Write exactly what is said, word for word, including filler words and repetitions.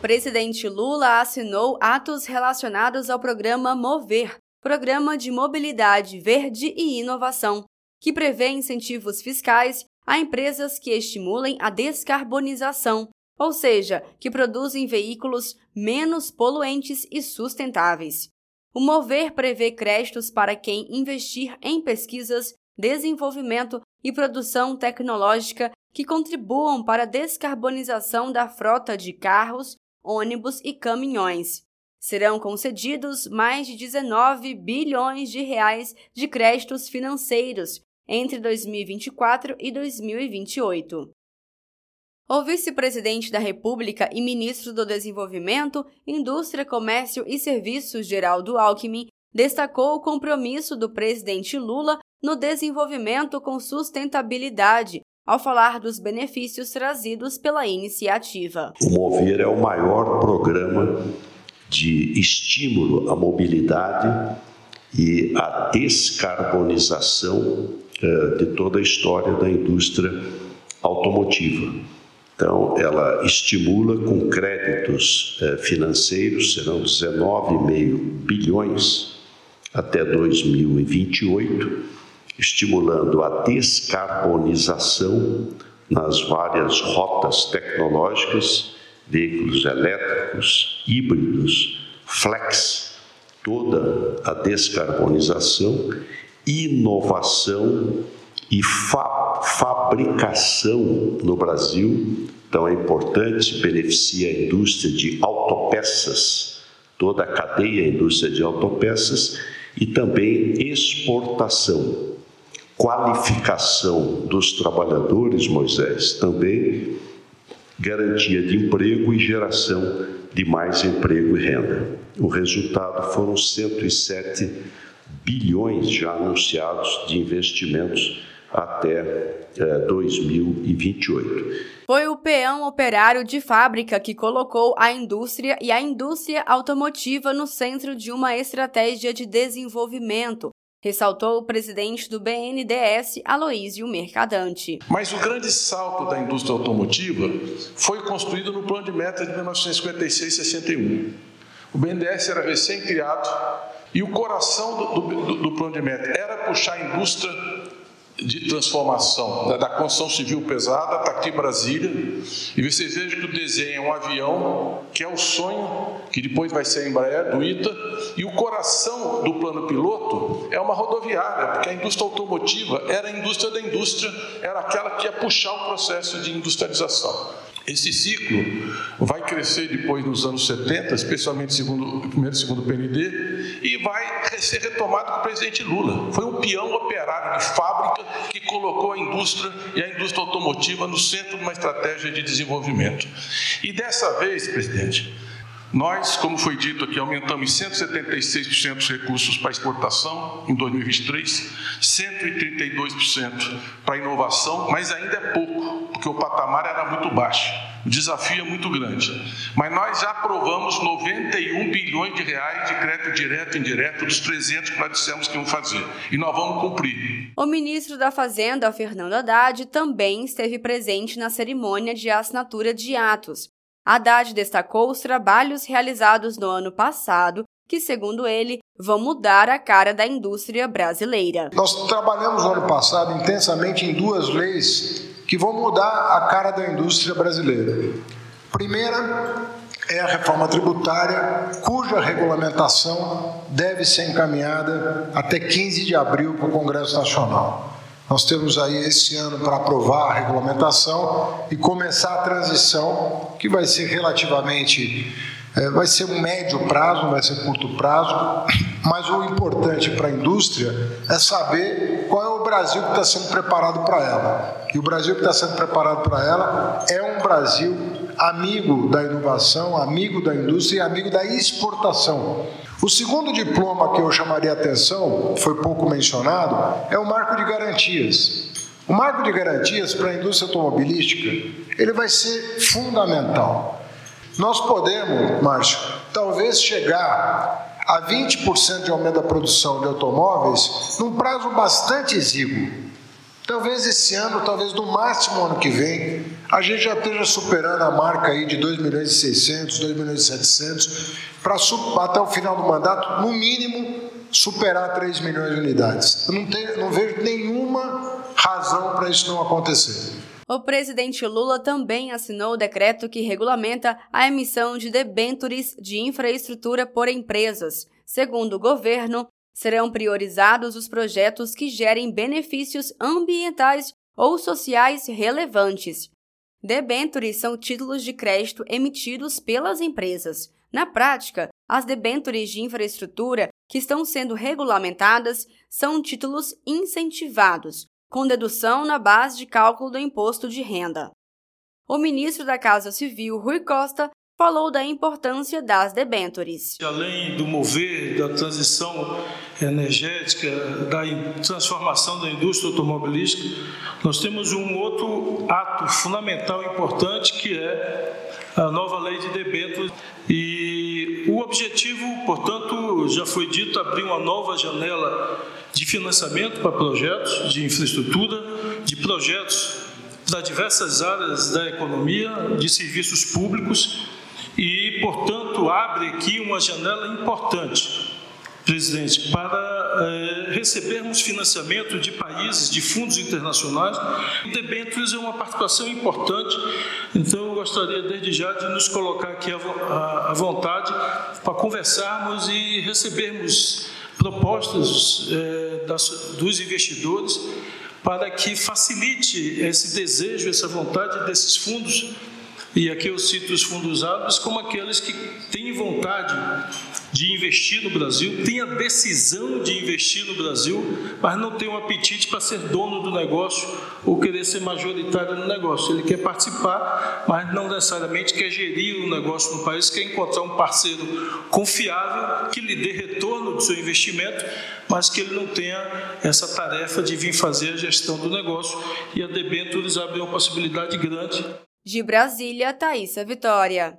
presidente Lula assinou atos relacionados ao programa Mover, Programa de Mobilidade Verde e Inovação, que prevê incentivos fiscais a empresas que estimulem a descarbonização, ou seja, que produzem veículos menos poluentes e sustentáveis. O Mover prevê créditos para quem investir em pesquisas, desenvolvimento e produção tecnológica que contribuam para a descarbonização da frota de carros, ônibus e caminhões. Serão concedidos mais de dezenove bilhões de reais de créditos financeiros entre dois mil e vinte e quatro e dois mil e vinte e oito. O vice-presidente da República e ministro do Desenvolvimento, Indústria, Comércio e Serviços, Geraldo Alckmin, destacou o compromisso do presidente Lula no desenvolvimento com sustentabilidade, ao falar dos benefícios trazidos pela iniciativa. O Mover é o maior programa de estímulo à mobilidade e à descarbonização eh, de toda a história da indústria automotiva. Então, ela estimula com créditos eh, financeiros, serão dezenove vírgula cinco bilhões até dois mil e vinte e oito, estimulando a descarbonização nas várias rotas tecnológicas, veículos elétricos, híbridos, flex, toda a descarbonização, inovação e fa- fabricação no Brasil. Então é importante, beneficia a indústria de autopeças, toda a cadeia, a indústria de autopeças, e também exportação, qualificação dos trabalhadores, Moisés, também garantia de emprego e geração de mais emprego e renda. O resultado foram cento e sete bilhões já anunciados de investimentos até eh, dois mil e vinte e oito. Foi o peão operário de fábrica que colocou a indústria e a indústria automotiva no centro de uma estratégia de desenvolvimento, ressaltou o presidente do B N D E S, Aloísio Mercadante. Mas o grande salto da indústria automotiva foi construído no Plano de Metas de mil novecentos e cinquenta e seis e sessenta e um. O B N D E S era recém-criado e o coração do, do, do Plano de Metas era puxar a indústria de transformação da, da construção civil pesada, está aqui em Brasília, e vocês vejam que o desenho é um avião, que é o sonho, que depois vai ser a Embraer, do I T A, e o coração do plano piloto é uma rodoviária, porque a indústria automotiva era a indústria da indústria, era aquela que ia puxar o processo de industrialização. Esse ciclo vai crescer depois nos anos setenta, especialmente segundo, primeiro e segundo P N D, e vai ser retomado com o presidente Lula. Foi um peão operário de fábrica que colocou a indústria e a indústria automotiva no centro de uma estratégia de desenvolvimento. E dessa vez, presidente, nós, como foi dito aqui, aumentamos em cento e setenta e seis por cento os recursos para exportação em dois mil e vinte e três, cento e trinta e dois por cento para inovação, mas ainda é pouco, porque o patamar era muito baixo. O desafio é muito grande. Mas nós já aprovamos noventa e um bilhões de reais de crédito direto e indireto dos trezentos que nós dissemos que íamos fazer. E nós vamos cumprir. O ministro da Fazenda, Fernando Haddad, também esteve presente na cerimônia de assinatura de atos. Haddad destacou os trabalhos realizados no ano passado, que, segundo ele, vão mudar a cara da indústria brasileira. Nós trabalhamos no ano passado intensamente em duas leis que vão mudar a cara da indústria brasileira. Primeira é a reforma tributária, cuja regulamentação deve ser encaminhada até quinze de abril para o Congresso Nacional. Nós temos aí esse ano para aprovar a regulamentação e começar a transição, que vai ser relativamente, é, vai ser um médio prazo, não vai ser curto prazo, mas o importante para a indústria é saber qual é o Brasil que está sendo preparado para ela. E o Brasil que está sendo preparado para ela é um Brasil amigo da inovação, amigo da indústria e amigo da exportação. O segundo diploma que eu chamaria a atenção, foi pouco mencionado, é o marco de garantias. O marco de garantias para a indústria automobilística, ele vai ser fundamental. Nós podemos, Márcio, talvez chegar a vinte por cento de aumento da produção de automóveis num prazo bastante exíguo. Talvez esse ano, talvez no máximo ano que vem, a gente já esteja superando a marca aí de dois milhões e seiscentos, dois milhões e setecentos, para até o final do mandato, no mínimo, superar três milhões de unidades. Eu não, tenho, não vejo nenhuma razão para isso não acontecer. O presidente Lula também assinou o decreto que regulamenta a emissão de debêntures de infraestrutura por empresas. Segundo o governo, serão priorizados os projetos que gerem benefícios ambientais ou sociais relevantes. Debêntures são títulos de crédito emitidos pelas empresas. Na prática, as debêntures de infraestrutura que estão sendo regulamentadas são títulos incentivados, com dedução na base de cálculo do imposto de renda. O ministro da Casa Civil, Rui Costa, falou da importância das debêntures. Além do mover, da transição energética, da transformação da indústria automobilística, nós temos um outro ato fundamental e importante, que é a nova lei de debêntures. E o objetivo, portanto, já foi dito, abrir uma nova janela de financiamento para projetos de infraestrutura, de projetos para diversas áreas da economia, de serviços públicos e, portanto, abre aqui uma janela importante, presidente, para é, recebermos financiamento de países, de fundos internacionais. O debêntures é uma participação importante, então eu gostaria desde já de nos colocar aqui à vontade para conversarmos e recebermos propostas é, das, dos investidores para que facilite esse desejo, essa vontade desses fundos, e aqui eu cito os fundos árabes como aqueles que têm vontade de investir no Brasil, têm a decisão de investir no Brasil, mas não tem um apetite para ser dono do negócio ou querer ser majoritário no negócio. Ele quer participar, mas não necessariamente quer gerir o negócio no país, quer encontrar um parceiro confiável que lhe dê retorno do seu investimento, mas que ele não tenha essa tarefa de vir fazer a gestão do negócio, e a debêntures abre uma possibilidade grande. De Brasília, Thaísa Vitória.